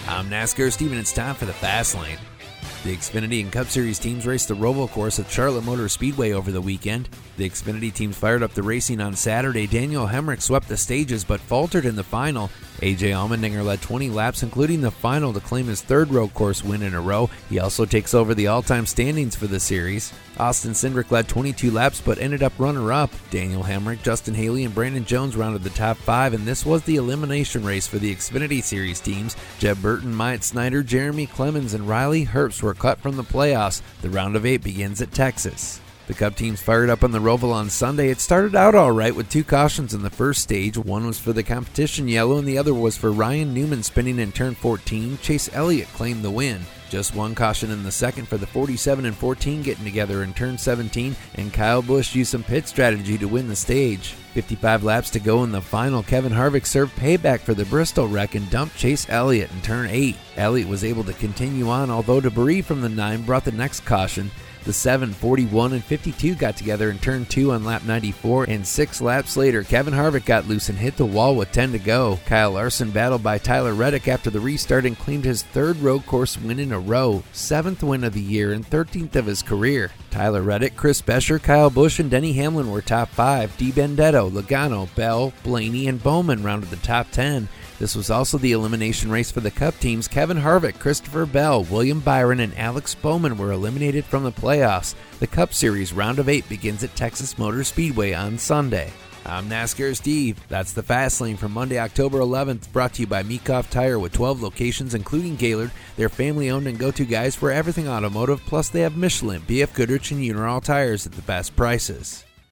I'm NASCAR Steve, and it's time for the Fast Lane. The Xfinity and Cup Series teams raced the Roval course at Charlotte Motor Speedway over the weekend. The Xfinity teams fired up the racing on Saturday. Daniel Hemrick swept the stages but faltered in the final. AJ Allmendinger led 20 laps, including the final, to claim his third road course win in a row. He also takes over the all-time standings for the series. Austin Cindric led 22 laps but ended up runner-up. Daniel Hemrick, Justin Haley, and Brandon Jones rounded the top 5, and this was the elimination race for the Xfinity Series teams. Jeb Burton, Myatt Snyder, Jeremy Clemens, and Riley Herbst were cut from the playoffs. The round of 8 begins at Texas. The Cup teams fired up on the Roval on Sunday. It started out all right with 2 cautions in the first stage. One was for the competition yellow and the other was for Ryan Newman spinning in turn 14. Chase Elliott claimed the win. Just 1 caution in the second for the 47 and 14 getting together in turn 17, and Kyle Busch used some pit strategy to win the stage. 55 laps to go in the final. Kevin Harvick served payback for the Bristol wreck and dumped Chase Elliott in turn 8. Elliott was able to continue on, although debris from the 9 brought the next caution. The 7, 41, and 52 got together in turn 2 on lap 94, and 6 laps later, Kevin Harvick got loose and hit the wall with 10 to go. Kyle Larson battled by Tyler Reddick after the restart and claimed his 3rd road course win in a row, 7th win of the year and 13th of his career. Tyler Reddick, Chris Buescher, Kyle Busch, and Denny Hamlin were top 5. DiBenedetto, Logano, Bell, Blaney, and Bowman rounded the top 10. This was also the elimination race for the Cup teams. Kevin Harvick, Christopher Bell, William Byron, and Alex Bowman were eliminated from the playoffs. The Cup Series round of 8 begins at Texas Motor Speedway on Sunday. I'm NASCAR Steve. That's the Fast Lane for Monday, October 11th, brought to you by Meekhoff Tire with 12 locations, including Gaylord. They're family-owned and go-to guys for everything automotive, plus they have Michelin, BF Goodrich, and Uniroyal tires at the best prices.